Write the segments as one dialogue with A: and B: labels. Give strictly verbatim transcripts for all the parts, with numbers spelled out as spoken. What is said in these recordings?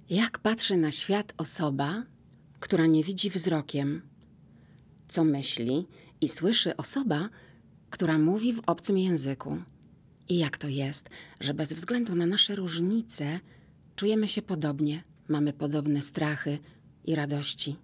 A: Jak patrzy na świat osoba, która nie widzi wzrokiem? Co myśli i słyszy osoba, która mówi w obcym języku? I jak to jest, że bez względu na nasze różnice czujemy się podobnie, mamy podobne strachy i radości?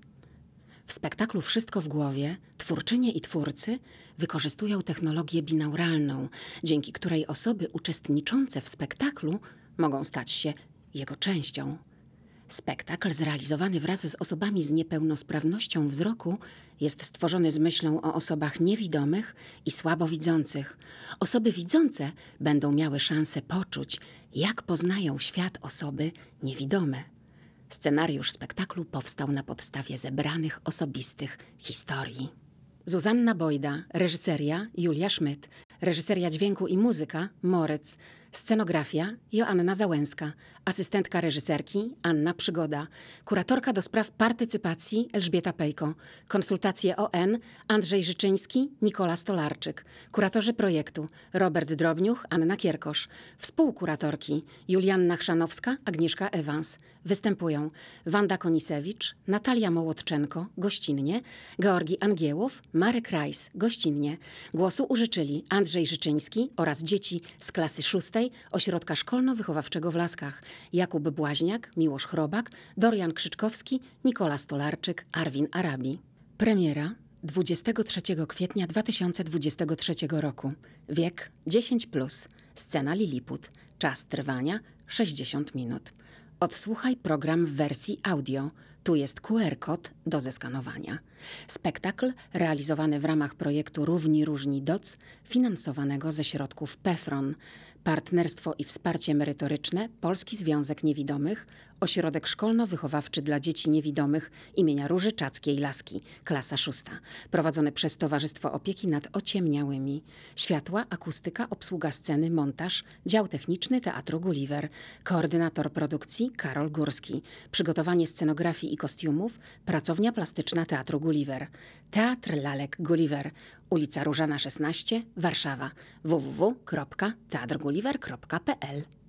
A: W spektaklu Wszystko w głowie twórczynie i twórcy wykorzystują technologię binauralną, dzięki której osoby uczestniczące w spektaklu mogą stać się jego częścią. Spektakl zrealizowany wraz z osobami z niepełnosprawnością wzroku jest stworzony z myślą o osobach niewidomych i słabowidzących. Osoby widzące będą miały szansę poczuć, jak poznają świat osoby niewidome. Scenariusz spektaklu powstał na podstawie zebranych osobistych historii. Zuzanna Bojda, reżyseria Julia Szmyt, reżyseria dźwięku i muzyka Moryc, scenografia Joanna Załęska, asystentka reżyserki Anna Przygoda, kuratorka do spraw partycypacji Elżbieta Pejko, konsultacje O N Andrzej Życzyński, Nikola Stolarczyk, kuratorzy projektu Robert Drobniuch, Anna Kierkosz, współkuratorki Julianna Chrzanowska, Agnieszka Ewans. Występują Wanda Konisewicz, Natalia Mołodczenko, gościnnie, Georgi Angiełow, Marek Rajs, gościnnie. Głosu użyczyli Andrzej Życzyński oraz dzieci z klasy szóstej Ośrodka Szkolno-Wychowawczego w Laskach, Jakub Błaźniak, Miłosz Chrobak, Dorian Krzyczkowski, Nikola Stolarczyk, Arwin Arabi. Premiera dwudziestego trzeciego kwietnia dwa tysiące dwudziestego trzeciego roku. Wiek dziesięć plus. Scena Liliput. Czas trwania sześćdziesiąt minut. Odsłuchaj program w wersji audio. Tu jest Q R kod do zeskanowania. Spektakl realizowany w ramach projektu Równi Różni D O C, finansowanego ze środków P E F R O N. Partnerstwo i wsparcie merytoryczne Polski Związek Niewidomych, Ośrodek Szkolno-Wychowawczy dla Dzieci Niewidomych imienia Róży Czackiej Laski, klasa szósta. Prowadzone przez Towarzystwo Opieki nad Ociemniałymi. Światła, akustyka, obsługa sceny, montaż, dział techniczny Teatru Gulliver. Koordynator produkcji Karol Górski. Przygotowanie scenografii i kostiumów Pracownia Plastyczna Teatru Gulliver. Teatr Lalek Gulliver. Ulica Różana szesnaście, Warszawa. w w w kropka teatr gulliver kropka p l